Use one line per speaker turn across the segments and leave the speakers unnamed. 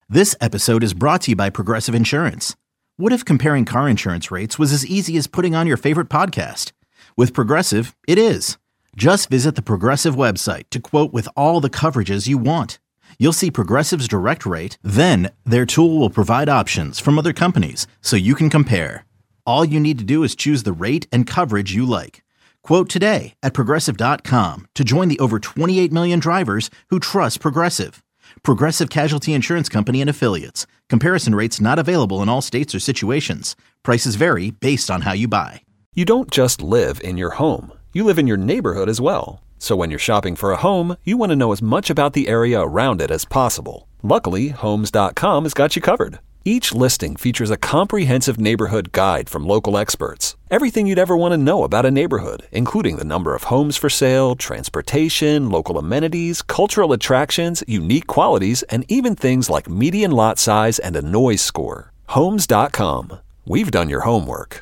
This episode is brought to you by Progressive Insurance. What if comparing car insurance rates was as easy as putting on your favorite podcast? With Progressive, it is. Just visit the Progressive website to quote with all the coverages you want. You'll see Progressive's direct rate, then their tool will provide options from other companies so you can compare. All you need to do is choose the rate and coverage you like. Quote today at Progressive.com to join the over 28 million drivers who trust Progressive. Progressive Casualty Insurance Company and Affiliates. Comparison rates not available in all states or situations. Prices vary based on how you buy.
You don't just live in your home. You live in your neighborhood as well. So when you're shopping for a home, you want to know as much about the area around it as possible. Luckily, Homes.com has got you covered. Each listing features a comprehensive neighborhood guide from local experts. Everything you'd ever want to know about a neighborhood, including the number of homes for sale, transportation, local amenities, cultural attractions, unique qualities, and even things like median lot size and a noise score. Homes.com. We've done your homework.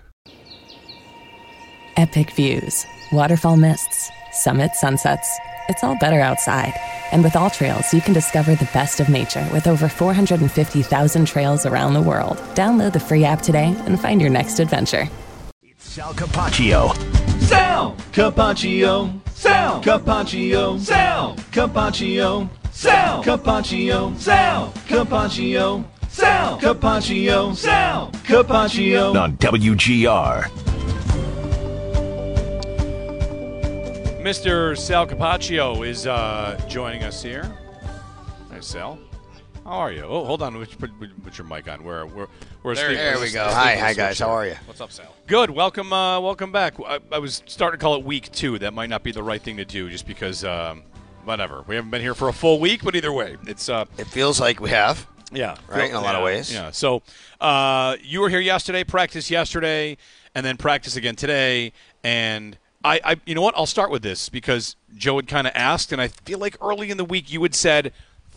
Epic views, waterfall mists, summit sunsets. It's all better outside. And with All Trails, you can discover the best of nature with over 450,000 trails around the world. Download the free app today and find your next adventure.
It's Sal Capaccio. Sal Capaccio. Sal Capaccio. Sal Capaccio. Sal Capaccio. Sal Capaccio. Sal Capaccio. Sal Capaccio. On WGR.
Mr. Sal Capaccio is joining us here. Hi, Sal. How are you? Oh, hold on. Put your mic on. Where's
there we go. Hi, guys. How are you?
What's up, Sal? Good. Welcome back. I was starting to call it week 2. That might not be the right thing to do, just because whatever. We haven't been here for a full week, but either way, it's
it feels like we have.
Yeah.
Right. In a lot of ways.
Yeah. So you were here yesterday, practice yesterday, and then practice again today, and. I you know what? I'll start with this because Joe had kind of asked, and I feel like early in the week you had said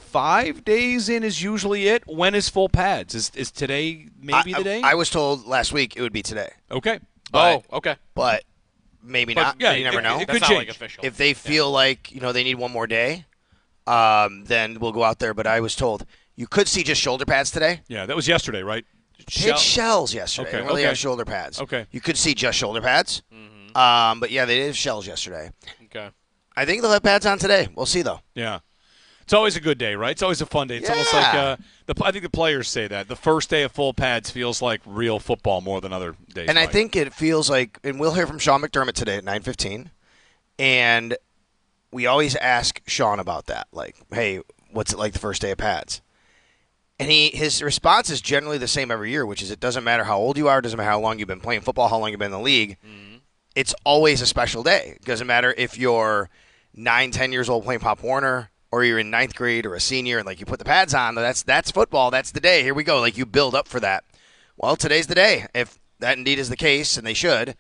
5 days in is usually it. When is full pads? Is today maybe the day?
I was told last week it would be today.
Okay.
Okay. But maybe not.
Yeah,
you never know.
It could change. Official.
If they feel like they need one more day, then we'll go out there. But I was told you could see just shoulder pads today.
Yeah, that was yesterday, right?
They had shells yesterday.
Okay.
They really have shoulder pads.
Okay.
You could see just shoulder pads. Mm-hmm. But yeah, they did have shells yesterday.
Okay.
I think they'll have pads on today. We'll see, though.
Yeah. It's always a good day, right? It's always a fun day. It's almost like I think the players say that. The first day of full pads feels like real football more than other days.
And I think it feels like, and we'll hear from Sean McDermott today at 9:15, and we always ask Sean about that. Like, hey, what's it like the first day of pads? And his response is generally the same every year, which is it doesn't matter how old you are, it doesn't matter how long you've been playing football, how long you've been in the league. Mm-hmm. It's always a special day. It doesn't matter if you're 9, 10 years old playing Pop Warner or you're in 9th grade or a senior and like you put the pads on. That's football. That's the day. Here we go. Like you build up for that. Well, today's the day. If that indeed is the case, and they should,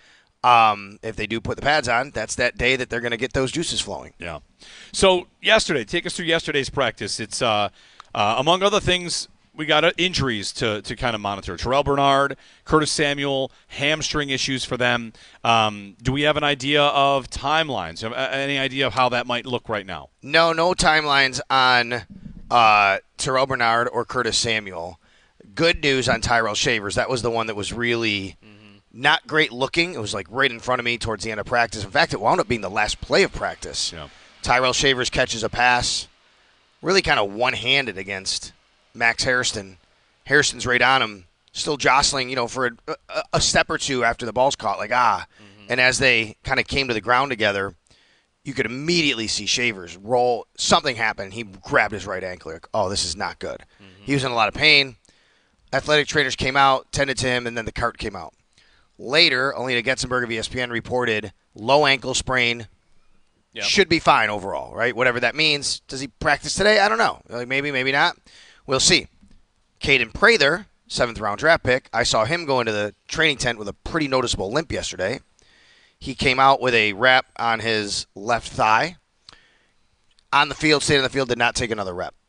if they do put the pads on, that's that day that they're going to get those juices flowing.
Yeah. So yesterday, take us through yesterday's practice. It's among other things, we got injuries to kind of monitor. Terrell Bernard, Curtis Samuel, hamstring issues for them. Do we have an idea of timelines? Any idea of how that might look right now?
No timelines on Terrell Bernard or Curtis Samuel. Good news on Tyrell Shavers. That was the one that was really not great looking. It was like right in front of me towards the end of practice. In fact, it wound up being the last play of practice.
Yeah.
Tyrell Shavers catches a pass, really kind of one-handed against Max Hairston. Hairston's right on him, still jostling, for a step or two after the ball's caught, And as they kind of came to the ground together, you could immediately see Shavers roll. Something happened. He grabbed his right ankle. Like, oh, this is not good. Mm-hmm. He was in a lot of pain. Athletic trainers came out, tended to him, and then the cart came out. Later, Alina Getzenberg of ESPN reported low ankle sprain. Yep. Should be fine overall, right? Whatever that means. Does he practice today? I don't know. Maybe, maybe not. We'll see. Caden Prather, 7th-round draft pick, I saw him go into the training tent with a pretty noticeable limp yesterday. He came out with a wrap on his left thigh. On the field, stayed on the field, did not take another rep.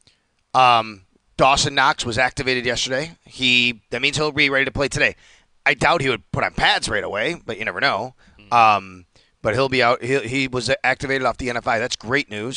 Dawson Knox was activated yesterday. That means he'll be ready to play today. I doubt he would put on pads right away, but you never know. But he'll be out. He was activated off the NFI. That's great news.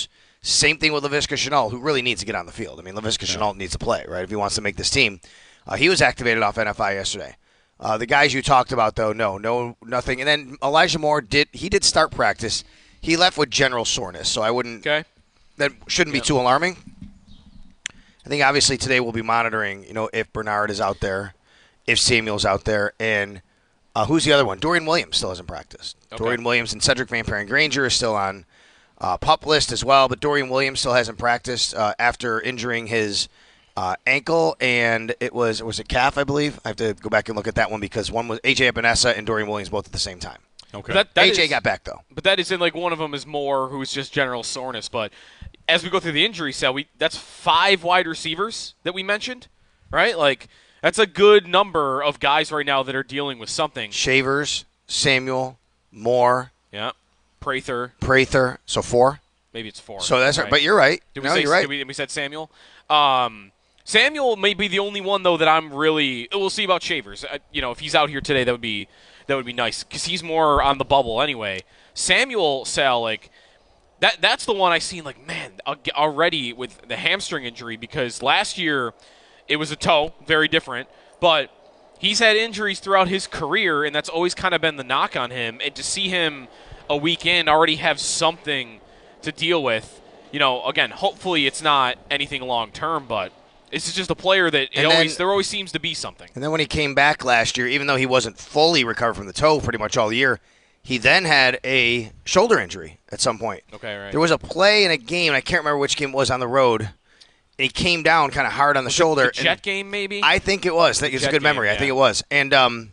Same thing with Laviska Shenault, who really needs to get on the field. I mean, Laviska Shenault needs to play, right, if he wants to make this team. He was activated off NFI yesterday. The guys you talked about, though, nothing. And then Elijah Moore did start practice. He left with general soreness, so I wouldn't.
Okay.
That shouldn't be too alarming. I think obviously today we'll be monitoring, if Bernard is out there, if Samuel's out there, and who's the other one? Dorian Williams still hasn't practiced. Okay. Dorian Williams and Cedric Van Perren Granger is still on PUP list as well, but Dorian Williams still hasn't practiced after injuring his ankle, and it was a calf, I believe. I have to go back and look at that one because one was A.J. Epinesa and Dorian Williams both at the same time.
Okay.
That
A.J. got back, though.
But that isn't like one of them is Moore, who's just general soreness. But as we go through the injury cell, that's 5 wide receivers that we mentioned, right? Like, that's a good number of guys right now that are dealing with something.
Shavers, Samuel, Moore.
Yeah.
Prather. So 4?
Maybe it's 4.
So that's right. But you're right.
You're right. We said Samuel. Samuel may be the only one, though, that I'm really – we'll see about Shavers. If he's out here today, that would be nice because he's more on the bubble anyway. Samuel, Sal, like that's the one I seen, like, man, already with the hamstring injury because last year it was a toe, very different, but he's had injuries throughout his career, and that's always kind of been the knock on him. And to see him a weekend already have something to deal with, again, hopefully it's not anything long-term, but this is just a player that there always seems to be something.
And then when he came back last year, even though he wasn't fully recovered from the toe pretty much all year, he then had a shoulder injury at some point.
Okay, right.
There was a play in a game, and I can't remember which game it was on the road, and he came down kind of hard on the shoulder.
The Jet game, maybe?
I think it was. It's a good memory. I think it was. And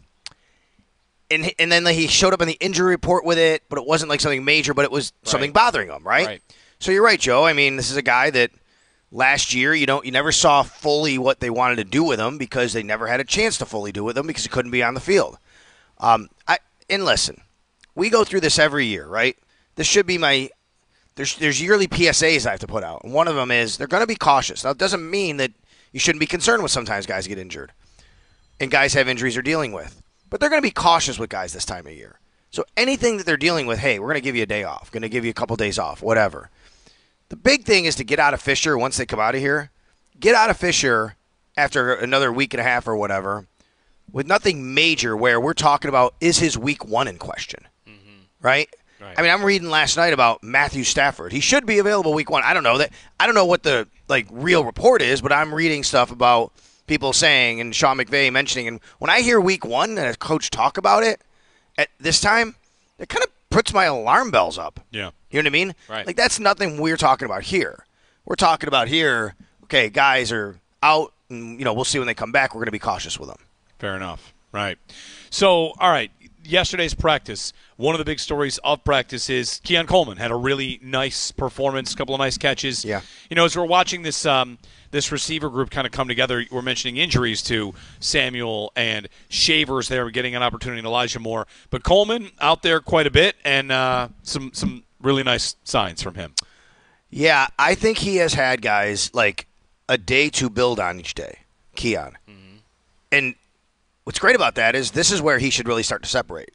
then he showed up in the injury report with it, but it wasn't like something major, but it was something bothering him, right? So you're right, Joe. I mean, this is a guy that last year you never saw fully what they wanted to do with him because they never had a chance to fully do with him because he couldn't be on the field. And listen, we go through this every year, right? This should be there's yearly PSAs I have to put out, and one of them is they're going to be cautious. Now, it doesn't mean that you shouldn't be concerned when sometimes guys get injured and guys have injuries they're dealing with, but they're going to be cautious with guys this time of year. So anything that they're dealing with, hey, we're going to give you a day off, going to give you a couple days off, whatever. The big thing is to get out of Fisher once they come out of here. Get out of Fisher after another week and a half or whatever with nothing major where we're talking about is his week 1 in question, right? I mean, I'm reading last night about Matthew Stafford. He should be available week 1. I don't know that. I don't know what the real report is, but I'm reading stuff about people saying and Sean McVay mentioning. And when I hear week 1 and a coach talk about it at this time, it kind of puts my alarm bells up.
Yeah.
You know what I mean?
Right.
Like, that's nothing we're talking about here. We're talking about here, okay, guys are out, and, we'll see when they come back. We're going to be cautious with them.
Fair enough. Right. So, all right, yesterday's practice, one of the big stories of practice is Keon Coleman had a really nice performance, a couple of nice catches.
Yeah.
As we're watching this this receiver group kind of come together, we're mentioning injuries to Samuel and Shavers there, getting an opportunity in Elijah Moore. But Coleman out there quite a bit, and some really nice signs from him.
Yeah, I think he has had guys like a day to build on each day, Keon. Mm-hmm. And what's great about that is this is where he should really start to separate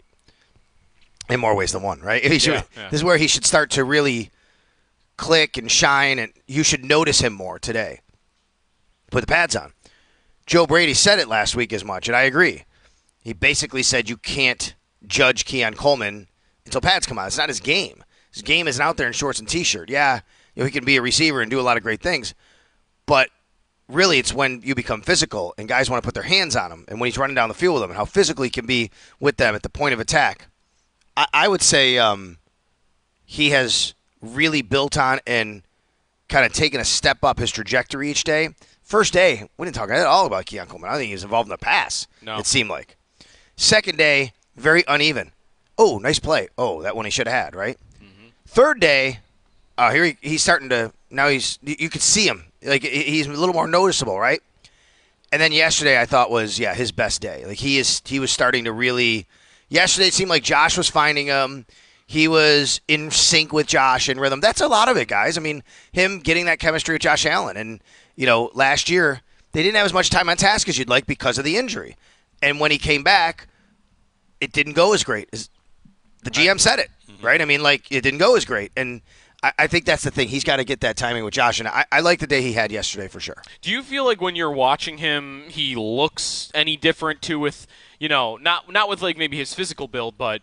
in more ways than one, right? This is where he should start to really click and shine, and you should notice him more today. Put the pads on. Joe Brady said it last week as much, and I agree. He basically said you can't judge Keon Coleman until pads come out. It's not his game. His game isn't out there in shorts and T-shirt. Yeah, he can be a receiver and do a lot of great things, but really it's when you become physical and guys want to put their hands on him and when he's running down the field with them and how physical he can be with them at the point of attack. I would say he has really built on and kind of taken a step up his trajectory each day. First day, we didn't talk at all about Keon Coleman. I don't think he was involved in the pass, it seemed like. Second day, very uneven. Oh, nice play. Oh, that one he should have had, right? Mm-hmm. Third day, here he's starting to – now you could see him. Like, he's a little more noticeable, right? And then yesterday I thought was, his best day. Like, he was starting to really – yesterday it seemed like Josh was finding him. He was in sync with Josh in rhythm. That's a lot of it, guys. I mean, him getting that chemistry with Josh Allen. And, last year they didn't have as much time on task as you'd like because of the injury. And when he came back, it didn't go as great. The GM said it, right? I mean, it didn't go as great. And I think that's the thing. He's got to get that timing with Josh, and I like the day he had yesterday for sure.
Do you feel like when you're watching him, he looks any different too with, not with like maybe his physical build, but,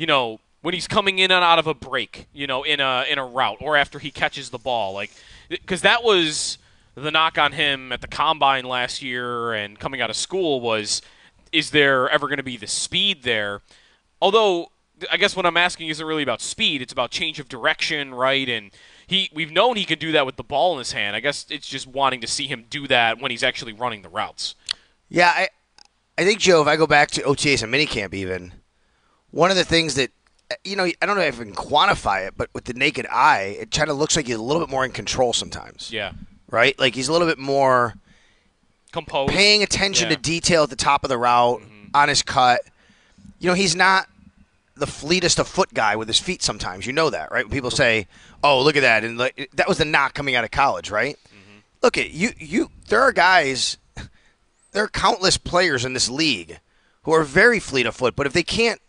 when he's coming in and out of a break, in a route or after he catches the ball, like, because that was the knock on him at the combine last year and coming out of school was, is there ever going to be the speed there? Although, I guess what I'm asking isn't really about speed. It's about change of direction, right? And we've known he could do that with the ball in his hand. I guess it's just wanting to see him do that when he's actually running the routes.
Yeah, I think, Joe, if I go back to OTAs and minicamp even, one of the things that, I don't know if I can quantify it, but with the naked eye, it kind of looks like he's a little bit more in control sometimes.
Yeah.
Right? Like he's a little bit more
composed,
paying attention to detail at the top of the route, on his cut. He's not the fleetest of foot guy with his feet sometimes. You know that, right? When people say, oh, look at that. And that was the knock coming out of college, right? Look at you. There are guys, there are countless players in this league who are very fleet of foot, but if they can't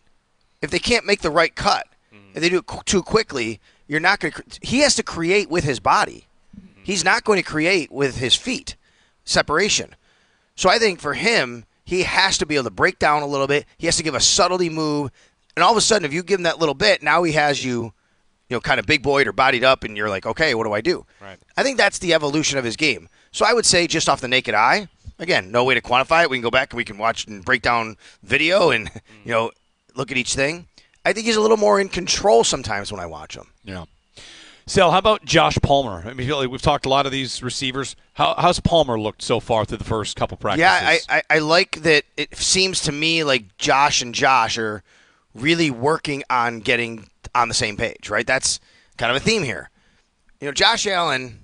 make the right cut, if they do it too quickly, you're not going to. He has to create with his body. He's not going to create with his feet separation. So I think for him, he has to be able to break down a little bit. He has to give a subtlety move. And all of a sudden, if you give him that little bit, now he has you, kind of big boyed or bodied up, and you're like, okay, what do I do?
Right.
I think that's the evolution of his game. So I would say just off the naked eye, again, no way to quantify it. We can go back and we can watch and break down video and, look at each thing. I think he's a little more in control sometimes when I watch him.
Yeah. Sal, how about Josh Palmer? I mean, we've talked a lot of these receivers. How's Palmer looked so far through the first couple practices?
Yeah, I like that. It seems to me like Josh and Josh are really working on getting on the same page, right? That's kind of a theme here. Josh Allen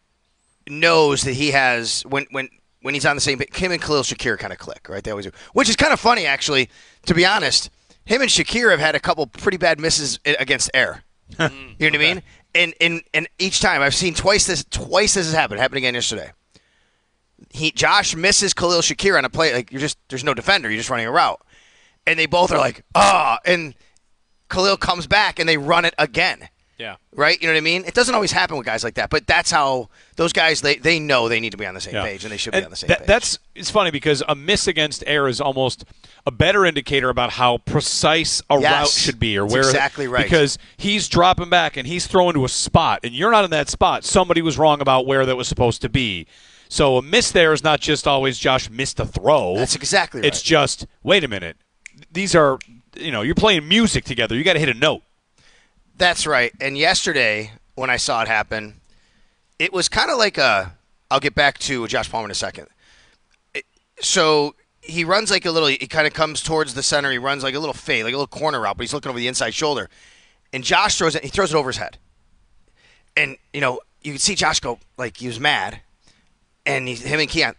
knows that he has when he's on the same page. Him and Khalil Shakir kind of click, right? They always do, which is kind of funny, actually. To be honest, him and Shakir have had a couple pretty bad misses against air. You know what I mean? And each time I've seen twice this has happened. It happened again yesterday. Josh misses Khalil Shakir on a play like there's no defender. You're just running a route, and they both are like and Khalil comes back and they run it again.
Yeah.
Right? You know what I mean? It doesn't always happen with guys like that, but that's how those guys, they know they need to be on the same page, and they should be on the same page.
It's funny because a miss against air is almost a better indicator about how precise a route should be. Or
That's exactly right.
Because he's dropping back and he's throwing to a spot, and you're not in that spot. Somebody was wrong about where that was supposed to be. So a miss there is not just always Josh missed a throw.
That's exactly right.
It's just, wait a minute. These are, you're playing music together. You got to hit a note.
That's right. And yesterday, when I saw it happen, it was kind of like I'll get back to Josh Palmer in a second. So he runs like he kind of comes towards the center. He runs like a little fade, like a little corner route, but he's looking over the inside shoulder. And Josh throws it over his head. And, you can see Josh go, like, he was mad. And him and Khalil,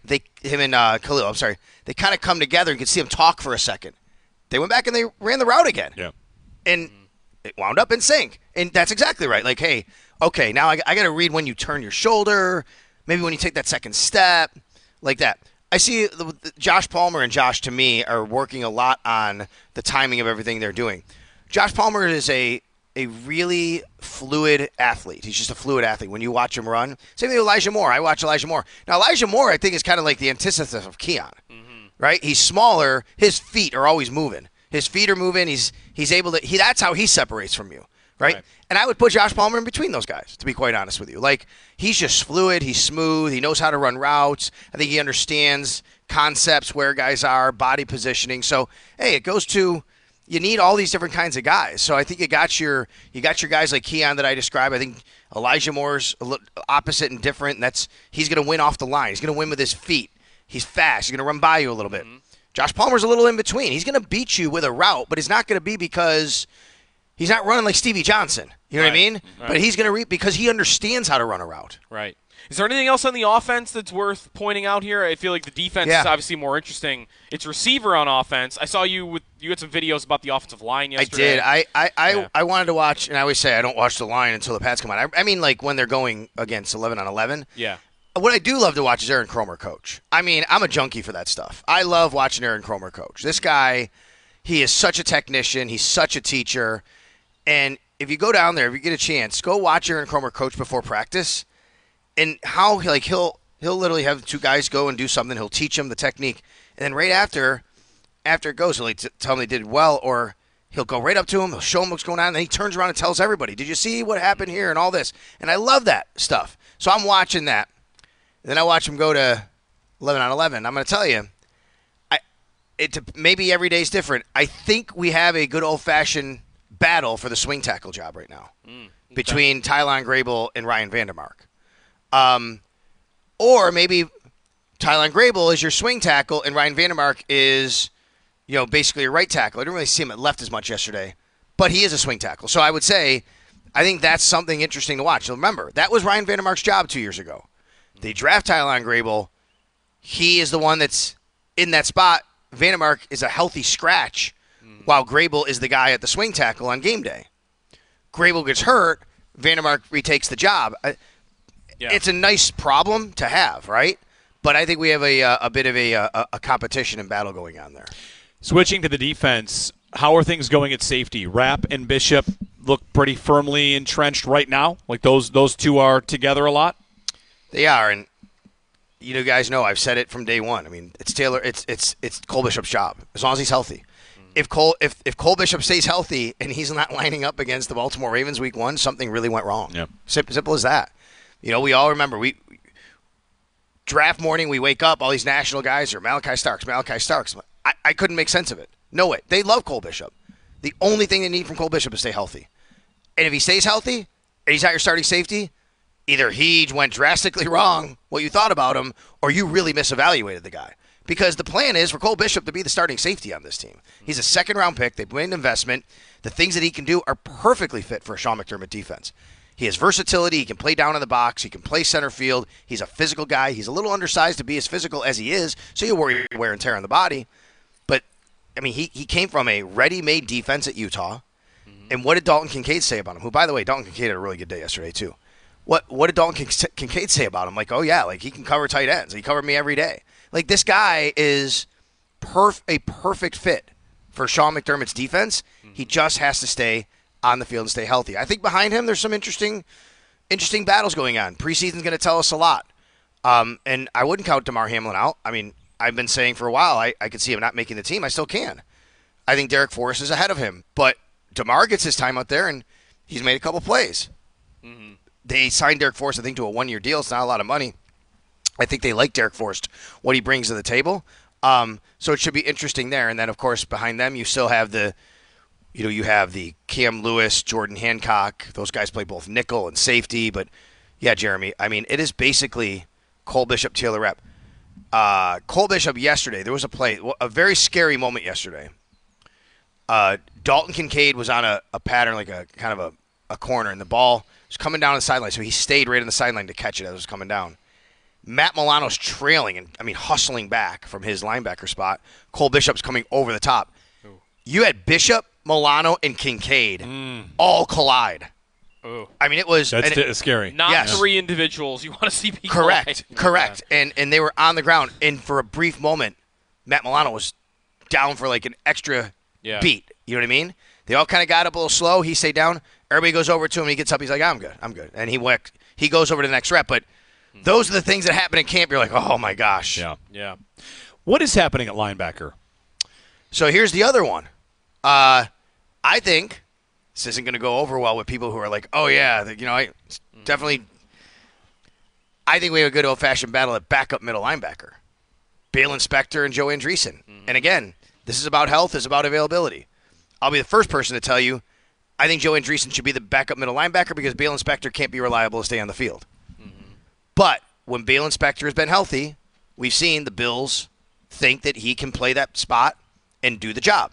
they kind of come together. You can see them talk for a second. They went back and they ran the route again.
Yeah.
And it wound up in sync. And that's exactly right. Like, hey, okay, now I got to read when you turn your shoulder, maybe when you take that second step, like that. I see Josh Palmer and Josh, to me, are working a lot on the timing of everything they're doing. Josh Palmer is a really fluid athlete. He's just a fluid athlete. When you watch him run, same thing with Elijah Moore. I watch Elijah Moore. Now, Elijah Moore, I think, is kind of like the antithesis of Keon, right? He's smaller. His feet are always moving. His feet are moving. He's able to. That's how he separates from you, right? And I would put Josh Palmer in between those guys, to be quite honest with you. Like, he's just fluid. He's smooth. He knows how to run routes. I think he understands concepts, where guys are, body positioning. So, hey, it goes to. You need all these different kinds of guys. So I think you got your guys like Keon that I described. I think Elijah Moore's a little opposite and different. And he's going to win off the line. He's going to win with his feet. He's fast. He's going to run by you a little bit. Josh Palmer's a little in between. He's going to beat you with a route, but it's not going to be because he's not running like Stevie Johnson. You know what I mean? Right. But he's going to because he understands how to run a route.
Right. Is there anything else on the offense that's worth pointing out here? I feel like the defense is obviously more interesting. It's receiver on offense. I saw you had some videos about the offensive line yesterday.
I did. I wanted to watch, and I always say I don't watch the line until the pads come out. I mean, like when they're going against 11 on 11.
Yeah.
What I do love to watch is Aaron Kromer coach. I mean, I'm a junkie for that stuff. I love watching Aaron Kromer coach. This guy, he is such a technician. He's such a teacher. And if you go down there, if you get a chance, go watch Aaron Kromer coach before practice, and how he'll literally have two guys go and do something. He'll teach them the technique, and then right after it goes, he'll tell them they did well, or he'll go right up to them, he'll show them what's going on, and then he turns around and tells everybody, "Did you see what happened here?" and all this. And I love that stuff. So I'm watching that. And then I watch him go to 11 on 11. I'm going to tell you, maybe every day's different. I think we have a good old-fashioned battle for the swing tackle job right now between Tylan Grable and Ryan Vandermark. Or maybe Tylan Grable is your swing tackle and Ryan Vandermark is, basically your right tackle. I didn't really see him at left as much yesterday, but he is a swing tackle. So I would say I think that's something interesting to watch. So remember, that was Ryan Vandermark's job 2 years ago. They draft Tylan Grable. He is the one that's in that spot. Vandermark is a healthy scratch, while Grable is the guy at the swing tackle on game day. Grable gets hurt. Vandermark retakes the job. It's a nice problem to have, right? But I think we have a bit of a competition and battle going on there.
Switching to the defense, how are things going at safety? Rapp and Bishop look pretty firmly entrenched right now. Like those two are together a lot.
They are, and you guys know I've said it from day one. I mean, it's Taylor. It's Cole Bishop's job as long as he's healthy. If Cole Bishop stays healthy and he's not lining up against the Baltimore Ravens week 1, something really went wrong.
Yep.
Simple as that. We all remember draft morning. We wake up, all these national guys are Malachi Starks. I couldn't make sense of it. No way. They love Cole Bishop. The only thing they need from Cole Bishop is stay healthy. And if he stays healthy and he's not your starting safety, either he went drastically wrong, what you thought about him, or you really misevaluated the guy. Because the plan is for Cole Bishop to be the starting safety on this team. He's a second-round pick. They've made an investment. The things that he can do are perfectly fit for a Sean McDermott defense. He has versatility. He can play down in the box. He can play center field. He's a physical guy. He's a little undersized to be as physical as he is, so you worry wear and tear on the body. But, he came from a ready-made defense at Utah. And what did Dalton Kincaid say about him? Who, by the way, Dalton Kincaid had a really good day yesterday, too. What did Dalton Kincaid say about him? He can cover tight ends. He covered me every day. This guy is a perfect fit for Sean McDermott's defense. He just has to stay on the field and stay healthy. I think behind him there's some interesting battles going on. Preseason's going to tell us a lot. And I wouldn't count Damar Hamlin out. I've been saying for a while I could see him not making the team. I still can. I think Derek Forrest is ahead of him. But Damar gets his time out there, and he's made a couple plays. They signed Derek Forrest, I think, to a 1-year deal. It's not a lot of money. I think they like Derek Forrest, what he brings to the table. So it should be interesting there. And then, of course, behind them, you still have you have the Cam Lewis, Jordan Hancock. Those guys play both nickel and safety. But, yeah, Jeremy, it is basically Cole Bishop, Taylor Rapp. Cole Bishop yesterday, there was a play, a very scary moment yesterday. Dalton Kincaid was on a pattern, like a kind of a corner, and the ball was coming down the sideline, so he stayed right on the sideline to catch it as it was coming down. Matt Milano's trailing and, hustling back from his linebacker spot. Cole Bishop's coming over the top. Ooh. You had Bishop, Milano, and Kincaid all collide.
Ooh.
It was...
That's scary.
Not three individuals. You want to see people...
Correct. And they were on the ground, and for a brief moment, Matt Milano was down for an extra beat. You know what I mean? They all kind of got up a little slow. He stayed down. Everybody goes over to him. He gets up. He's like, I'm good. And he goes over to the next rep. But those are the things that happen in camp. You're like, oh, my gosh.
Yeah. What is happening at linebacker?
So here's the other one. I think this isn't going to go over well with people who are like, oh, yeah, definitely. I think we have a good old-fashioned battle at backup middle linebacker. Balen Spector and Joe Andreessen. And again, this is about health. This is about availability. I'll be the first person to tell you I think Joe Andreessen should be the backup middle linebacker because Balen Spector can't be reliable to stay on the field. But when Balen Spector has been healthy, we've seen the Bills think that he can play that spot and do the job.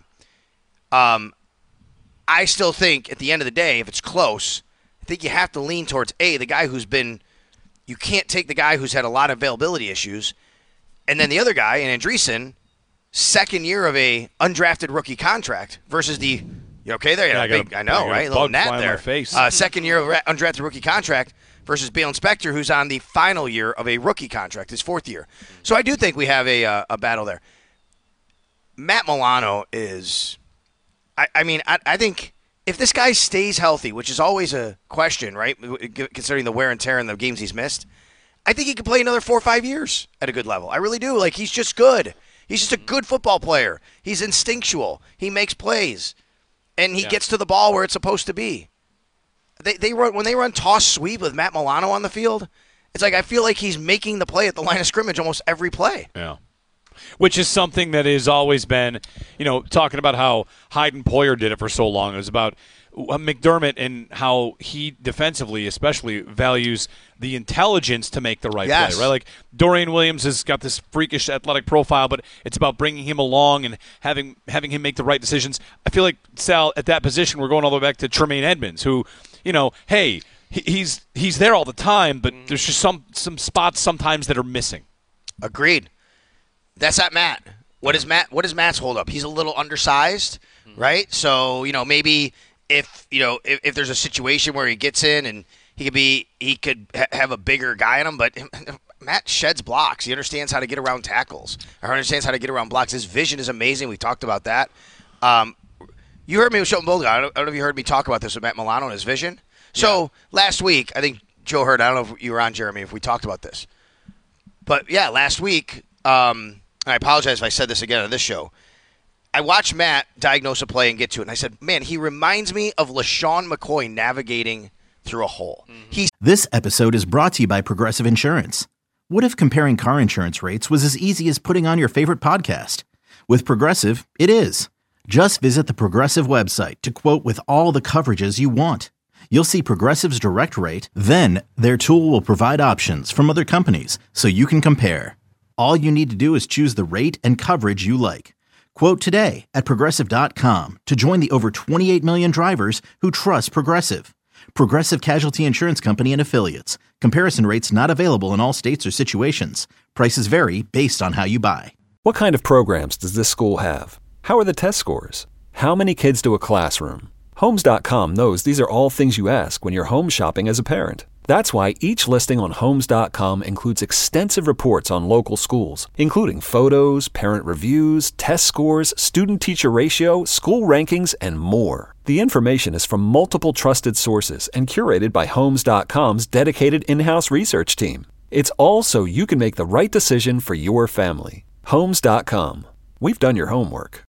I still think at the end of the day, if it's close, I think you have to lean towards, the guy who's been – you can't take the guy who's had a lot of availability issues. And then the other guy, in Andreessen, second year of a undrafted rookie contract versus the – you okay there? I know, right? A little gnat there. Second year of undrafted rookie contract versus Balen Spector, who's on the final year of a rookie contract, his fourth year. So I do think we have a battle there. Matt Milano is – I think if this guy stays healthy, which is always a question, right, considering the wear and tear in the games he's missed, I think he could play another 4 or 5 years at a good level. I really do. Like, he's just good. He's just a good football player. He's instinctual. He makes plays. And he gets to the ball where it's supposed to be. When they run toss sweep with Matt Milano on the field, it's like I feel like he's making the play at the line of scrimmage almost every play.
Yeah. Which is something that has always been, talking about how Hayden Poyer did it for so long. It was about McDermott and how he defensively especially values the intelligence to make the right play, right? Like Dorian Williams has got this freakish athletic profile, but it's about bringing him along and having him make the right decisions. I feel like, Sal, at that position, we're going all the way back to Tremaine Edmonds, who, hey, he's there all the time, but there's just some spots sometimes that are missing.
Agreed. That's not Matt. What is Matt's hold up? He's a little undersized, right? So, maybe if there's a situation where he gets in and he could have a bigger guy in him, but Matt sheds blocks. He understands how to get around tackles. Or understands how to get around blocks. His vision is amazing. We talked about that. You heard me with Shelton Bolden. I don't know if you heard me talk about this with Matt Milano and his vision. So last week, I think Joe heard. I don't know if you were on, Jeremy, if we talked about this. But yeah, last week. I apologize if I said this again on this show. I watched Matt diagnose a play and get to it, and I said, man, he reminds me of LaShawn McCoy navigating through a hole.
This episode is brought to you by Progressive Insurance. What if comparing car insurance rates was as easy as putting on your favorite podcast? With Progressive, it is. Just visit the Progressive website to quote with all the coverages you want. You'll see Progressive's direct rate, then their tool will provide options from other companies so you can compare. All you need to do is choose the rate and coverage you like. Quote today at Progressive.com to join the over 28 million drivers who trust Progressive. Progressive Casualty Insurance Company and Affiliates. Comparison rates not available in all states or situations. Prices vary based on how you buy.
What kind of programs does this school have? How are the test scores? How many kids do a classroom? Homes.com knows these are all things you ask when you're home shopping as a parent. That's why each listing on Homes.com includes extensive reports on local schools, including photos, parent reviews, test scores, student-teacher ratio, school rankings, and more. The information is from multiple trusted sources and curated by Homes.com's dedicated in-house research team. It's all so you can make the right decision for your family. Homes.com. We've done your homework.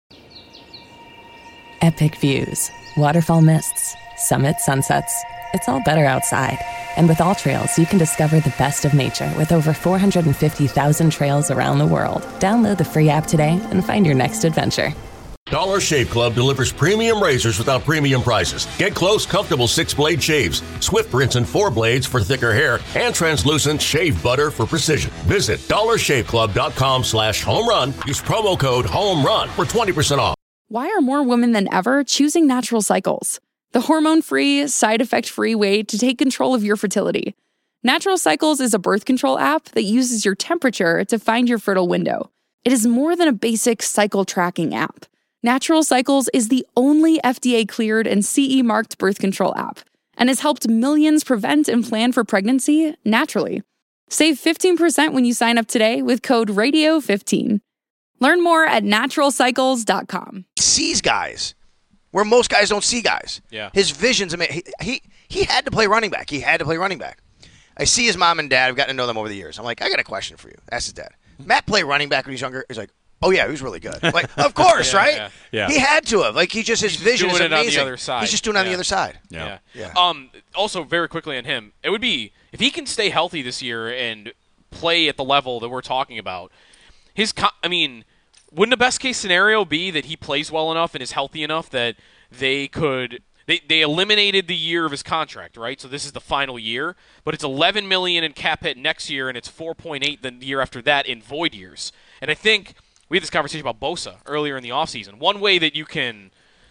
Epic views, waterfall mists, summit sunsets. It's all better outside. And with AllTrails, you can discover the best of nature with over 450,000 trails around the world. Download the free app today and find your next adventure.
Dollar Shave Club delivers premium razors without premium prices. Get close, comfortable 6-blade shaves, Swift rinse and 4 blades for thicker hair, and translucent shave butter for precision. Visit dollarshaveclub.com/homerun. Use promo code HOMERUN for 20% off.
Why are more women than ever choosing Natural Cycles? The hormone-free, side-effect-free way to take control of your fertility. Natural Cycles is a birth control app that uses your temperature to find your fertile window. It is more than a basic cycle tracking app. Natural Cycles is the only FDA-cleared and CE-marked birth control app and has helped millions prevent and plan for pregnancy naturally. Save 15% when you sign up today with code RADIO15. Learn more at naturalcycles.com.
Sees guys where most guys don't see guys.
Yeah.
His vision's amazing. He had to play running back. I see his mom and dad. I've gotten to know them over the years. I'm like, I got a question for you. Ask his dad. Matt played running back when he was younger. He's like, oh, yeah, he was really good. Like, of course, right?
Yeah.
He had to have. Like, his vision is amazing.
On the other side.
He's just doing it on the other side.
Yeah.
Also, very quickly on him, it would be, if he can stay healthy this year and play at the level that we're talking about, wouldn't the best case scenario be that he plays well enough and is healthy enough that they eliminated the year of his contract, right? So this is the final year, but it's $11 million in cap hit next year, and it's $4.8 the year after that in void years. And I think we had this conversation about Bosa earlier in the offseason. One way that you can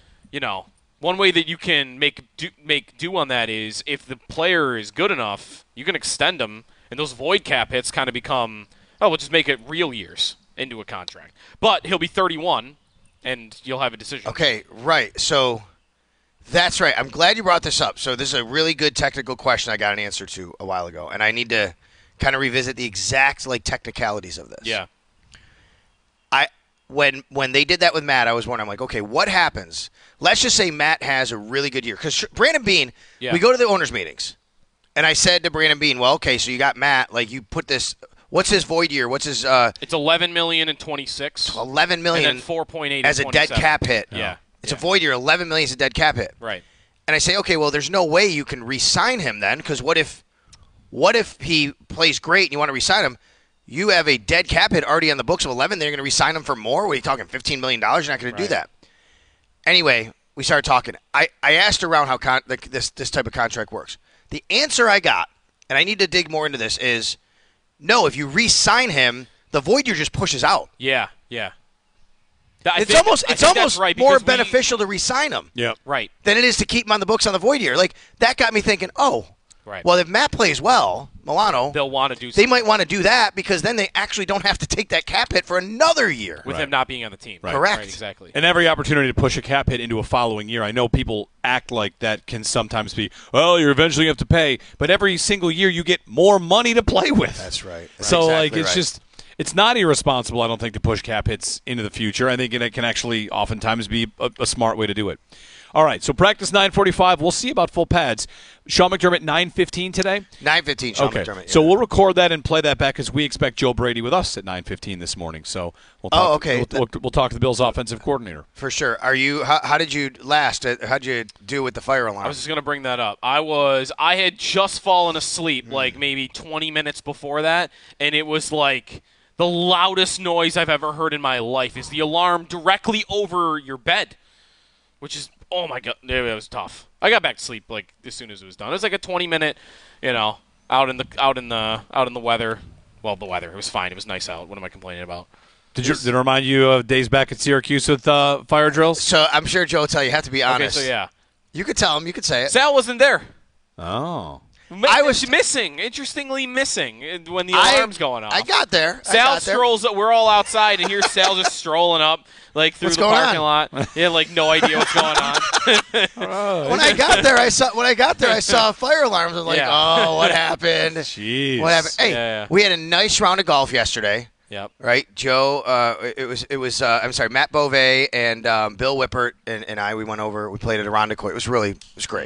make do on that is if the player is good enough, you can extend them, and those void cap hits kind of become, we'll just make it real years into a contract. But he'll be 31, and you'll have a decision.
Okay, right. So that's right. I'm glad you brought this up. So this is a really good technical question I got an answer to a while ago, and I need to kind of revisit the exact technicalities of this.
Yeah.
when they did that with Matt, I was wondering, I'm like, okay, what happens? Let's just say Matt has a really good year. Because Brandon Beane, we go to the owners' meetings, and I said to Brandon Beane, well, okay, so you got Matt. Like, you put this – what's his void year? What's his
it's $11 million in 26.
$11 million.
And then 4.8
as a dead cap hit.
Yeah.
It's a void year. $11 million is a dead cap hit.
Right.
And I say, okay, well, there's no way you can re-sign him then, because what if he plays great and you want to re-sign him? You have a dead cap hit already on the books of 11. They're going to re-sign him for more? What are you talking, $15 million? You're not going to do that. Anyway, we started talking. I asked around how this type of contract works. The answer I got, and I need to dig more into this, is no, if you re-sign him, the void year just pushes out.
Yeah.
It's almost
right,
more beneficial to re-sign him
right.
than it is to keep him on the books on the void year. Like, that got me thinking, well, if Matt plays well, Milano,
they'll want to do
they might want to do that because then they actually don't have to take that cap hit for another year.
With him not being on the team.
Right.
Correct.
Right, exactly.
And every opportunity to push a cap hit into a following year. I know people act like that can sometimes be, well, you're eventually going to have to pay. But every single year you get more money to play with.
That's right.
So,
exactly
it's just – it's not irresponsible, I don't think, to push cap hits into the future. I think it can actually oftentimes be a smart way to do it. All right, so practice 9:45. We'll see about full pads. Sean McDermott, 9:15 today?
9:15, Sean
okay.
McDermott. Yeah.
So we'll record that and play that back because we expect Joe Brady with us at 9:15 this morning. So we'll talk, we'll talk to the Bills' offensive coordinator.
For sure. Are you? How did you last? How'd you do with the fire alarm?
I was just going to bring that up. I had just fallen asleep like maybe 20 minutes before that, and it was like the loudest noise I've ever heard in my life is the alarm directly over your bed, which is, oh my God, it was tough. I got back to sleep like as soon as it was done. It was like a 20-minute, out in the weather. Well, the weather, it was fine. It was nice out. What am I complaining about?
Did it remind you of days back at Syracuse with fire drills?
So I'm sure Joe will tell you. Have to be honest.
Okay, so yeah,
you could tell him. You could say it.
Sal wasn't there.
Oh.
I was missing, interestingly missing, when the alarm's going off.
I got there.
Sal strolls up. We're all outside, and here's Sal just strolling up, like, through the parking lot. Yeah, like, no idea what's going on.
When I got there, I saw fire alarms. I was like, oh, what happened?
Jeez.
What happened? Hey, we had a nice round of golf yesterday.
Yep.
Right, Joe. It was. I'm sorry, Matt Bove and Bill Whippert and I. We went over. We played at Irondequoit. It was great.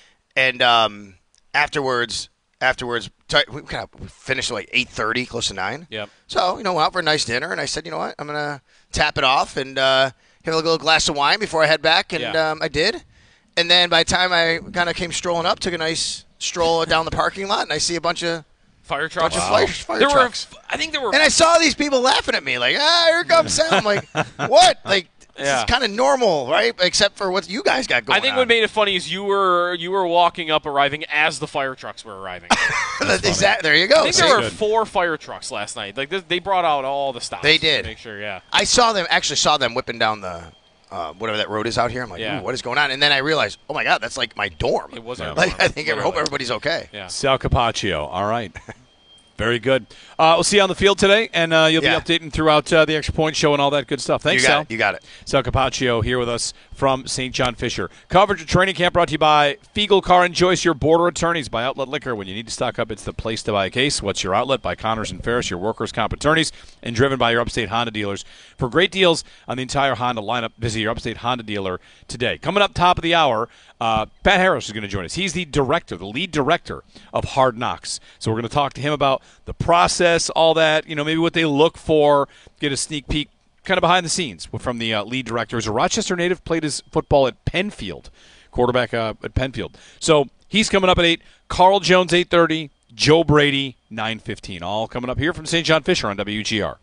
And afterwards, we finished at like 8:30, close to 9.
Yep.
So went out for a nice dinner, and I said, you know what, I'm gonna tap it off and have a little glass of wine before I head back, and I did. And then by the time I kind of came strolling up, took a nice stroll down the parking lot, and I see a bunch of
fire trucks.
Fire trucks.
I think there were.
And I saw these people laughing at me, like, here comes Sam. I'm like, what? Like. It's kind of normal, right? Except for what you guys got going on.
I think what made it funny is you were walking up, arriving as the fire trucks were arriving.
There you go.
I think there were 4 fire trucks last night. Like they brought out all the stops.
They did.
To make sure, yeah.
I saw them whipping down the whatever that road is out here. I'm like, ooh, what is going on? And then I realized, oh my God, that's like my dorm.
It was our
dorm.
dorm.
I hope everybody's okay.
Yeah.
Sal Capaccio. All right. Very good. We'll see you on the field today, and you'll be updating throughout the Extra Point Show and all that good stuff. Thanks, Sal.
You got it.
Sal Capaccio here with us from St. John Fisher. Coverage of training camp brought to you by Fiegel Car and Joyce, your border attorneys. By Outlet Liquor, when you need to stock up, it's the place to buy a case. What's Your Outlet? By Connors and Ferris, your workers' comp attorneys, and driven by your Upstate Honda dealers. For great deals on the entire Honda lineup, visit your Upstate Honda dealer today. Coming up top of the hour, Pat Harris is going to join us. He's the lead director of Hard Knocks. So we're going to talk to him about the process, all that, maybe what they look for, get a sneak peek kind of behind the scenes from the lead director. He's a Rochester native, played his football at Penfield, quarterback at Penfield. So he's coming up at 8. Carl Jones, 8:30. Joe Brady, 9:15. All coming up here from St. John Fisher on WGR.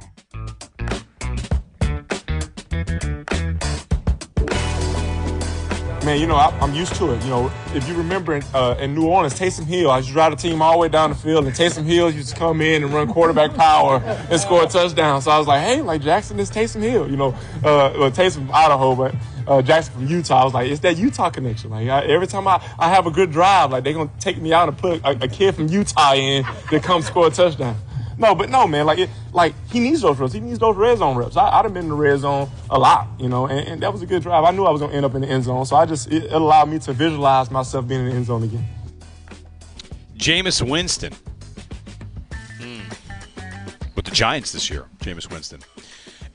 Man, I'm used to it. If you remember in New Orleans, Taysom Hill, I used to drive the team all the way down the field, and Taysom Hill used to come in and run quarterback power and score a touchdown. So I was like, hey, Jackson is Taysom Hill. Taysom from Idaho, but Jackson from Utah. I was like, it's that Utah connection. Every time I have a good drive, they're going to take me out and put a kid from Utah in that comes score a touchdown. No, man, he needs those reps. He needs those red zone reps. I'd have been in the red zone a lot, and that was a good drive. I knew I was going to end up in the end zone, so it allowed me to visualize myself being in the end zone again.
Jameis Winston with the Giants this year, Jameis Winston.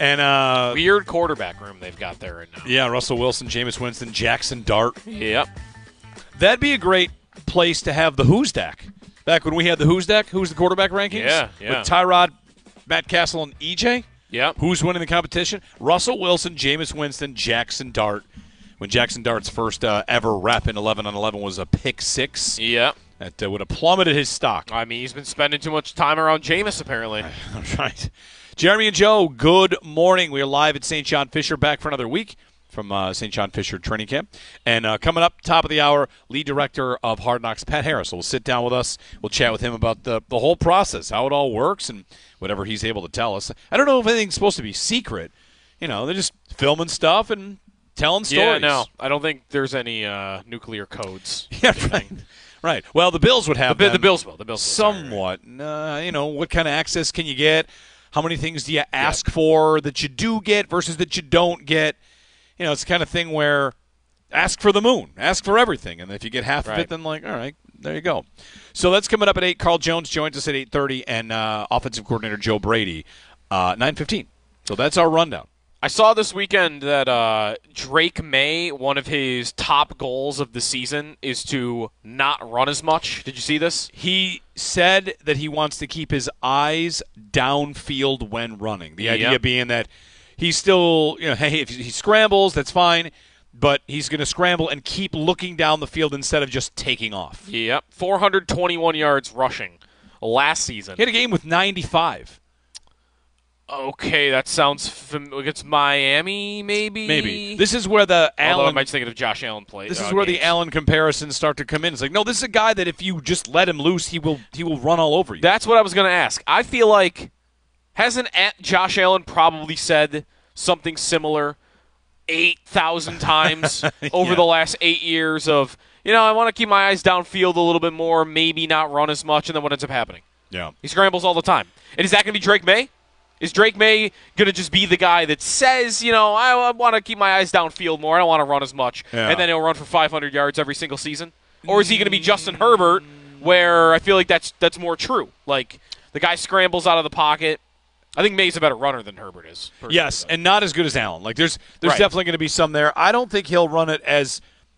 And
weird quarterback room they've got there right now.
Yeah, Russell Wilson, Jameis Winston, Jackson Dart.
Yep.
That'd be a great place to have the Who's Deck. Back when we had the Who's Deck, who's the quarterback rankings?
Yeah.
With Tyrod, Matt Castle, and EJ?
Yep.
Who's winning the competition? Russell Wilson, Jameis Winston, Jackson Dart. When Jackson Dart's first ever rep in 11-on-11 was a pick 6.
Yep.
That would have plummeted his stock.
I mean, he's been spending too much time around Jameis, apparently.
Right. Jeremy and Joe, good morning. We are live at St. John Fisher, back for another week from St. John Fisher training camp. And coming up, top of the hour, lead director of Hard Knocks, Pat Harris, will sit down with us. We'll chat with him about the whole process, how it all works, and whatever he's able to tell us. I don't know if anything's supposed to be secret. You know, they're just filming stuff and telling stories.
Yeah, no. I don't think there's any nuclear codes.
Yeah, right. Well, the Bills would have
the Bills will.
Somewhat. What kind of access can you get? How many things do you ask for that you do get versus that you don't get? You know, it's the kind of thing where ask for the moon. Ask for everything. And if you get half of it, then all right, there you go. So that's coming up at 8. Carl Jones joins us at 8:30, and offensive coordinator Joe Brady, 9:15. So that's our rundown.
I saw this weekend that Drake May, one of his top goals of the season is to not run as much. Did you see this?
He said that he wants to keep his eyes downfield when running. The idea being that he's still, hey, if he scrambles, that's fine, but he's going to scramble and keep looking down the field instead of just taking off.
Yep. 421 yards rushing last season.
He had a game with 95.
Okay, that sounds it's Miami, maybe.
Maybe this is where the Allen.
Although I might think of Josh Allen play.
This is where the Allen comparisons start to come in. It's like, no, this is a guy that if you just let him loose, he will run all over you.
That's what I was going to ask. I feel like hasn't Josh Allen probably said something similar 8,000 times over the last 8 years of, I want to keep my eyes downfield a little bit more, maybe not run as much, and then what ends up happening?
Yeah, he
scrambles all the time. And is that going to be Drake May? Is Drake May going to just be the guy that says, I want to keep my eyes downfield more, I don't want to run as much, and then he'll run for 500 yards every single season? Or is he going to be Justin Herbert, where I feel like that's more true? Like, the guy scrambles out of the pocket. I think May's a better runner than Herbert is.
Yes, and not as good as Allen. Like, there's definitely going to be some there. I don't think he'll run it as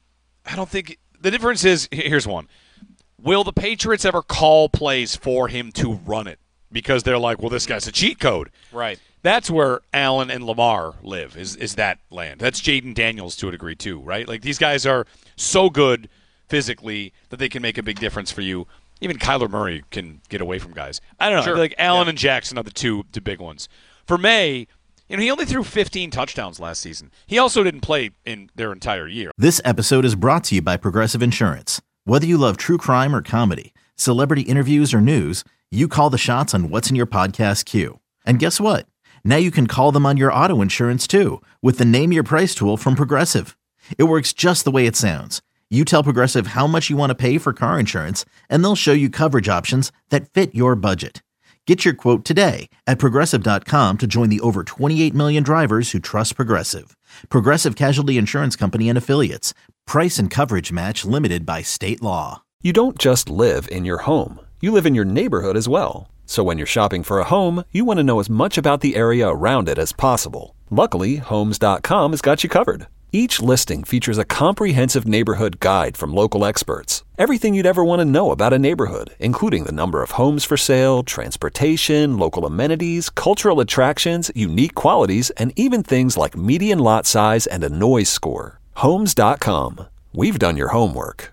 – I don't think – the difference is – here's one. Will the Patriots ever call plays for him to run it? Because they're like, well, this guy's a cheat code.
Right.
That's where Allen and Lamar live, is that land. That's Jaden Daniels to a degree too, right? Like, these guys are so good physically that they can make a big difference for you. Even Kyler Murray can get away from guys. I don't know.
Sure.
I feel like Allen and Jackson are the two big ones. For May, he only threw 15 touchdowns last season. He also didn't play in their entire year.
This episode is brought to you by Progressive Insurance. Whether you love true crime or comedy, celebrity interviews or news, you call the shots on what's in your podcast queue. And guess what? Now you can call them on your auto insurance too with the Name Your Price tool from Progressive. It works just the way it sounds. You tell Progressive how much you want to pay for car insurance, and they'll show you coverage options that fit your budget. Get your quote today at Progressive.com to join the over 28 million drivers who trust Progressive. Progressive Casualty Insurance Company and Affiliates. Price and coverage match limited by state law.
You don't just live in your home. You live in your neighborhood as well. So when you're shopping for a home, you want to know as much about the area around it as possible. Luckily, Homes.com has got you covered. Each listing features a comprehensive neighborhood guide from local experts. Everything you'd ever want to know about a neighborhood, including the number of homes for sale, transportation, local amenities, cultural attractions, unique qualities, and even things like median lot size and a noise score. Homes.com. We've done your homework.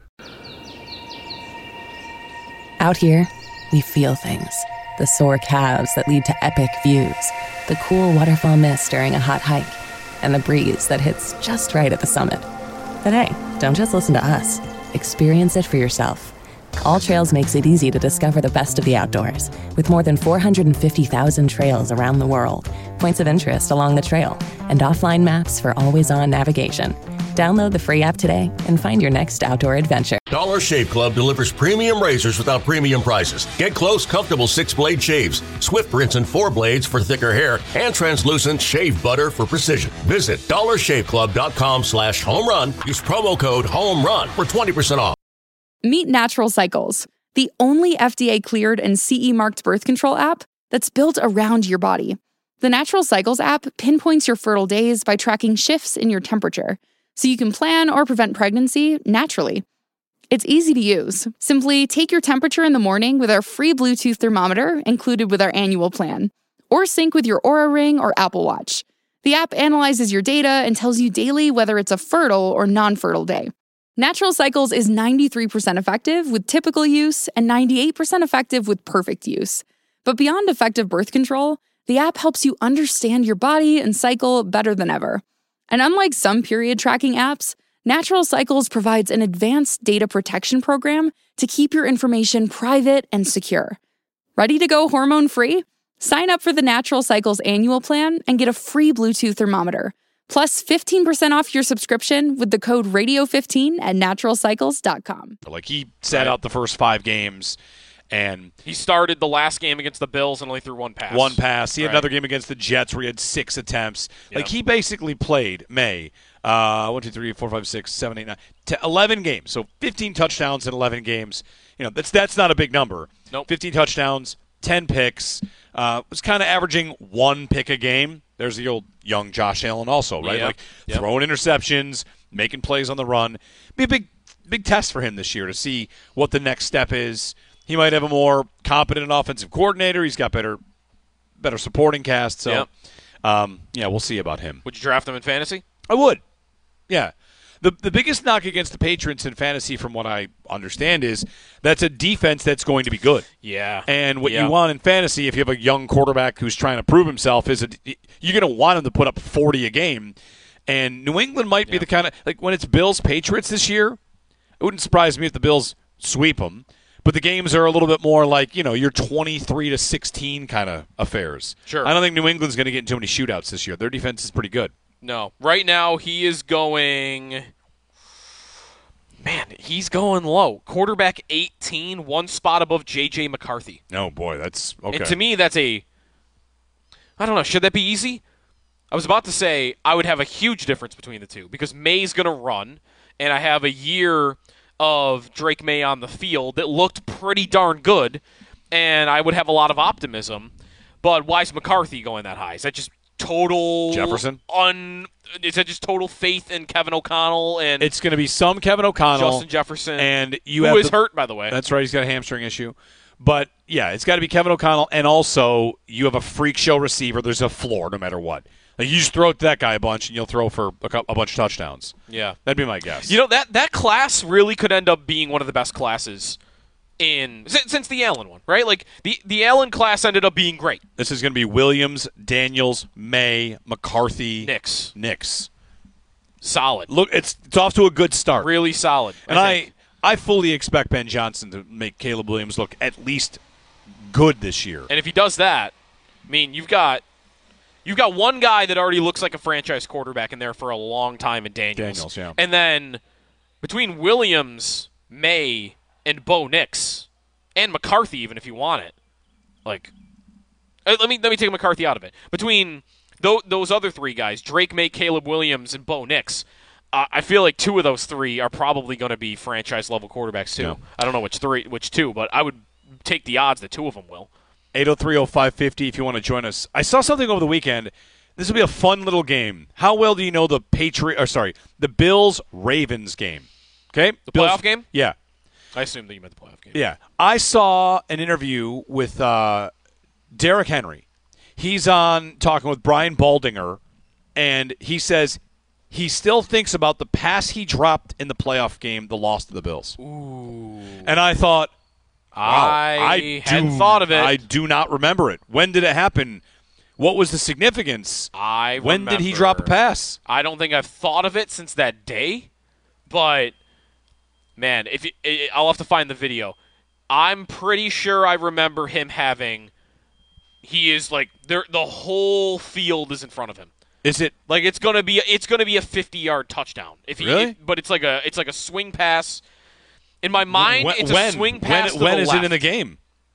Out here, we feel things. The sore calves that lead to epic views, the cool waterfall mist during a hot hike, and the breeze that hits just right at the summit. But hey, don't just listen to us. Experience it for yourself. All Trails makes it easy to discover the best of the outdoors, with more than 450,000 trails around the world, points of interest along the trail, and offline maps for always-on navigation. Download the free app today and find your next outdoor adventure.
Dollar Shave Club delivers premium razors without premium prices. Get close, comfortable 6-blade shaves, Swift rinse and 4 blades for thicker hair, and translucent shave butter for precision. Visit dollarshaveclub.com/home-run. Use promo code HOME-RUN for 20% off.
Meet Natural Cycles, the only FDA-cleared and CE-marked birth control app that's built around your body. The Natural Cycles app pinpoints your fertile days by tracking shifts in your temperature, so you can plan or prevent pregnancy naturally. It's easy to use. Simply take your temperature in the morning with our free Bluetooth thermometer included with our annual plan, or sync with your Oura Ring or Apple Watch. The app analyzes your data and tells you daily whether it's a fertile or non-fertile day. Natural Cycles is 93% effective with typical use and 98% effective with perfect use. But beyond effective birth control, the app helps you understand your body and cycle better than ever. And unlike some period tracking apps, Natural Cycles provides an advanced data protection program to keep your information private and secure. Ready to go hormone-free? Sign up for the Natural Cycles annual plan and get a free Bluetooth thermometer, plus 15% off your subscription with the code radio15 at naturalcycles.com.
Like, he sat out the first 5 games, and
he started the last game against the Bills and only threw one pass.
He had another game against the Jets where he had 6 attempts.
Yep.
Like, he basically played 1, 2, 3, 4, 5, 6, 7, 8, 9, 11 games. So 15 touchdowns in 11 games. You know, that's not a big number.
Nope.
15 touchdowns, 10 picks. Was kind of averaging 1 pick a game. There's the old young Josh Allen also, right?
Yep.
Throwing interceptions, making plays on the run. Be a big test for him this year to see what the next step is. He might have a more competent offensive coordinator. He's got better supporting cast. So, we'll see about him.
Would you draft him in fantasy?
I would. Yeah. The biggest knock against the Patriots in fantasy, from what I understand, is that's a defense that's going to be good.
Yeah.
And what you want in fantasy, if you have a young quarterback who's trying to prove himself, is you're going to want him to put up 40 a game. And New England might be the kind of – like when it's Bills-Patriots this year, it wouldn't surprise me if the Bills sweep them. But the games are a little bit more like, your 23-16 kind of affairs.
Sure.
I don't think New England's going to get in too many shootouts this year. Their defense is pretty good.
No. Right now, he is going – man, he's going low. Quarterback 18, 1 spot above J.J. McCarthy.
Oh, boy, that's – okay.
And to me, that's I don't know. Should that be easy? I was about to say I would have a huge difference between the two because May's going to run, and I have a year of Drake May on the field that looked pretty darn good, and I would have a lot of optimism. But why is McCarthy going that high? Is that just total
Jefferson?
Is that just total faith in Kevin O'Connell? And
it's going to be some Kevin O'Connell,
Justin Jefferson,
and
who is hurt, by the way.
That's right. He's got a hamstring issue. But, yeah, it's got to be Kevin O'Connell, and also you have a freak show receiver. There's a floor no matter what. Like, you just throw it to that guy a bunch, and you'll throw for a bunch of touchdowns.
Yeah.
That'd be my guess.
That class really could end up being one of the best classes since the Allen one, right? Like, the Allen class ended up being great.
This is going to be Williams, Daniels, May, McCarthy.
Nix. Solid.
Look, it's off to a good start.
Really solid.
And I fully expect Ben Johnson to make Caleb Williams look at least good this year.
And if he does that, I mean, you've got one guy that already looks like a franchise quarterback in there for a long time in Daniels.
Yeah.
And then between Williams, May, and Bo Nix, and McCarthy, even if you want it, like, let me take McCarthy out of it. Between those other 3 guys, Drake May, Caleb Williams, and Bo Nix, I feel like 2 of those 3 are probably going to be franchise-level quarterbacks, too.
Yeah.
I don't know which 2, but I would take the odds that 2 of them will.
803-0550 if you want to join us. I saw something over the weekend. This will be a fun little game. How well do you know the Bills-Ravens game? Okay?
The playoff game?
Yeah.
I assumed that you meant the playoff game.
Yeah. I saw an interview with Derrick Henry. He's on talking with Brian Baldinger, and he says he still thinks about the pass he dropped in the playoff game, the loss to the Bills.
Ooh.
And I thought,
I hadn't thought of it.
I do not remember it. When did it happen? What was the significance? When did he drop a pass?
I don't think I've thought of it since that day, but man, I'll have to find the video. I'm pretty sure I remember him having. He is like the whole field is in front of him.
Is it
like it's gonna be a 50-yard touchdown?
Really?
But it's like a swing pass. In my mind, it's a swing pass.
When is
left.
it in the game?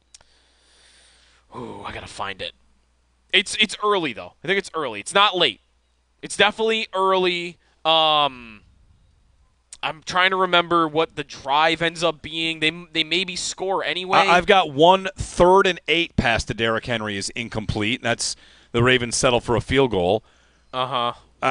Ooh, I gotta find it. It's early though. I think it's early. It's not late. It's definitely early. I'm trying to remember what the drive ends up being. They maybe score anyway.
I've got 1 3rd and 8 pass to Derrick Henry is incomplete. That's the Ravens settle for a field goal.
Uh-huh.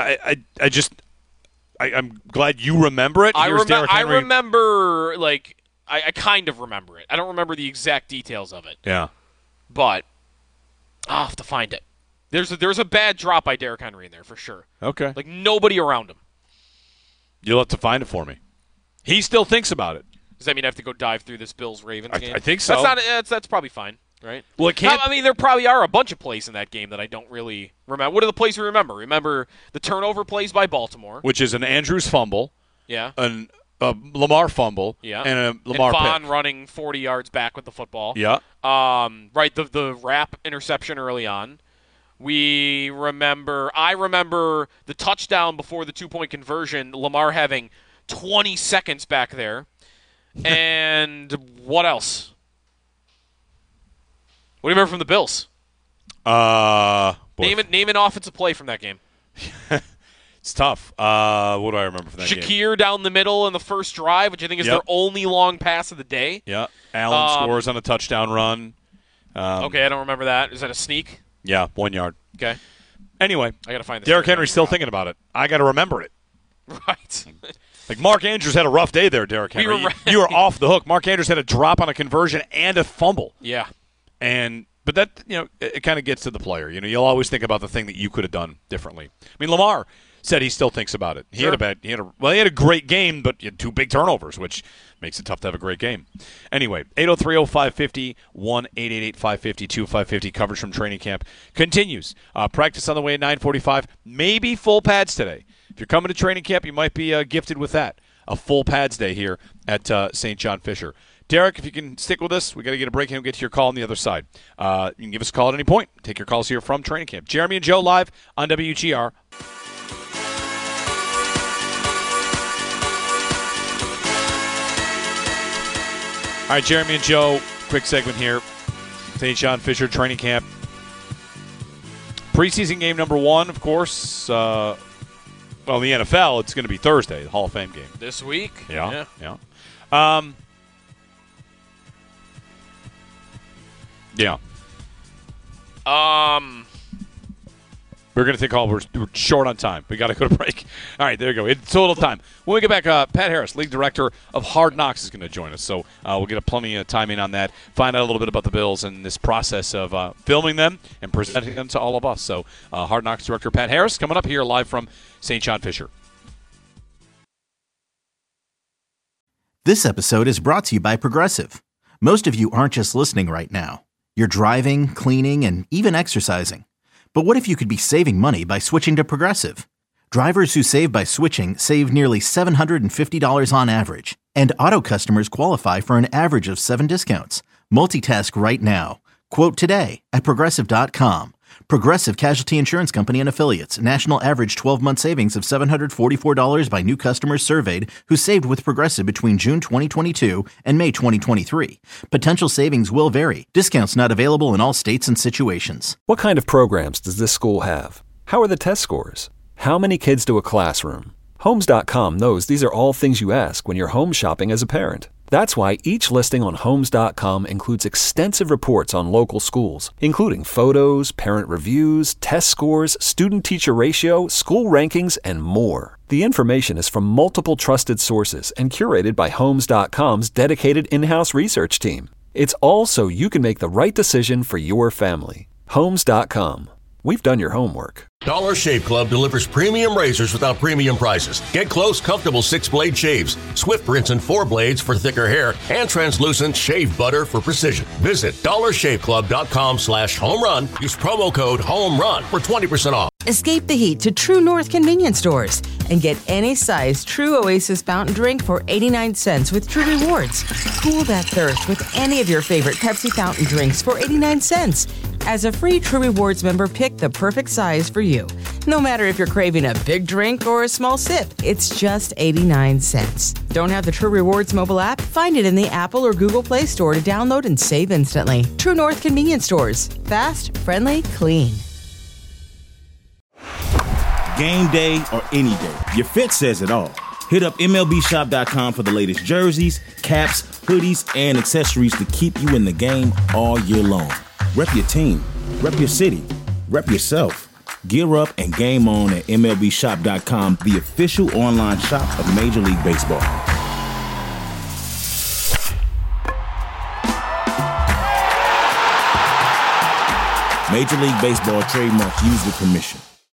I'm glad you remember it.
I remember, like, I kind of remember it. I don't remember the exact details of it.
Yeah.
But I'll have to find it. There's a bad drop by Derrick Henry in there for sure.
Okay.
Like, nobody around him.
You'll have to find it for me. He still thinks about it.
Does that mean I have to go dive through this Bills-Ravens game?
I think so.
That's probably fine, right?
Well, it can't.
I mean, there probably are a bunch of plays in that game that I don't really remember. What are the plays we remember? Remember the turnover plays by Baltimore,
which is an Andrews fumble,
yeah,
a Lamar fumble,
yeah,
and a Lamar
and Vaughn
pick.
running 40 yards back with the football,
yeah.
Right, the Rapp interception early on. I remember the touchdown before the 2-point conversion. Lamar having 20 seconds back there. And what else? What do you remember from the Bills? Name an offensive play from that game.
It's tough. What do I remember from that game?
Shakir down the middle in the first drive, which I think is their only long pass of the day.
Yeah. Allen scores on a touchdown run.
Okay, I don't remember that. Is that a sneak?
Yeah, 1 yard.
Okay.
Anyway,
I got to find this.
Derrick Henry's still thinking about it. I got to remember it.
Right.
Like Mark Andrews had a rough day there, Derrick Henry. You were off the hook. Mark Andrews had a drop on a conversion and a fumble.
Yeah.
But that, it kind of gets to the player. You'll always think about the thing that you could have done differently. I mean, Lamar said he still thinks about it. He had a great game, but he had 2 big turnovers, which makes it tough to have a great game. Anyway, 803-0550, 1-888-550-2550. Coverage from training camp continues. Practice on the way at 9:45. Maybe full pads today. If you're coming to training camp, you might be gifted with that. A full pads day here at St. John Fisher. Derek, if you can stick with us, we got to get a break and we'll get to your call on the other side. You can give us a call at any point. Take your calls here from training camp. Jeremy and Joe live on WGR. All right, Jeremy and Joe, quick segment here. St. John Fisher training camp. Preseason game number 1, of course. The NFL, it's going to be Thursday, the Hall of Fame game.
This week?
Yeah. Yeah. We're going to take all. We're short on time. We got to go to break. All right, there you go. It's total time. When we get back, Pat Harris, league director of Hard Knocks, is going to join us. So we'll get plenty of time in on that. Find out a little bit about the Bills and this process of filming them and presenting them to all of us. So Hard Knocks director Pat Harris coming up here live from St. John Fisher.
This episode is brought to you by Progressive. Most of you aren't just listening right now. You're driving, cleaning, and even exercising. But what if you could be saving money by switching to Progressive? Drivers who save by switching save nearly $750 on average. And auto customers qualify for an average of 7 discounts. Multitask right now. Quote today at Progressive.com. Progressive Casualty Insurance Company and Affiliates. National average 12-month savings of $744 by new customers surveyed who saved with Progressive between June 2022 and May 2023. Potential savings will vary. Discounts not available in all states and situations.
What kind of programs does this school have? How are the test scores? How many kids do a classroom? Homes.com knows these are all things you ask when you're home shopping as a parent. That's why each listing on Homes.com includes extensive reports on local schools, including photos, parent reviews, test scores, student-teacher ratio, school rankings, and more. The information is from multiple trusted sources and curated by Homes.com's dedicated in-house research team. It's all so you can make the right decision for your family. Homes.com. We've done your homework.
Dollar Shave Club delivers premium razors without premium prices. Get close, comfortable 6-blade shaves, Swift rinse and 4 blades for thicker hair, and translucent shave butter for precision. Visit dollarshaveclub.com/homerun. Use promo code HOMERUN for 20% off.
Escape the heat to True North convenience stores and get any size True Oasis fountain drink for 89 cents with True Rewards. Cool that thirst with any of your favorite Pepsi fountain drinks for 89 cents. As a free True Rewards member, pick the perfect size for you. No matter if you're craving a big drink or a small sip, it's just 89 cents. Don't have the True Rewards mobile app? Find it in the Apple or Google Play Store to download and save instantly. True North convenience stores. Fast, friendly, clean.
Game day or any day, your fit says it all. Hit up MLBshop.com for the latest jerseys, caps, hoodies, and accessories to keep you in the game all year long. Rep your team, rep your city, Rep yourself. Gear up and game on at MLBShop.com, the official online shop of Major League Baseball. Major League Baseball trademarks used with permission.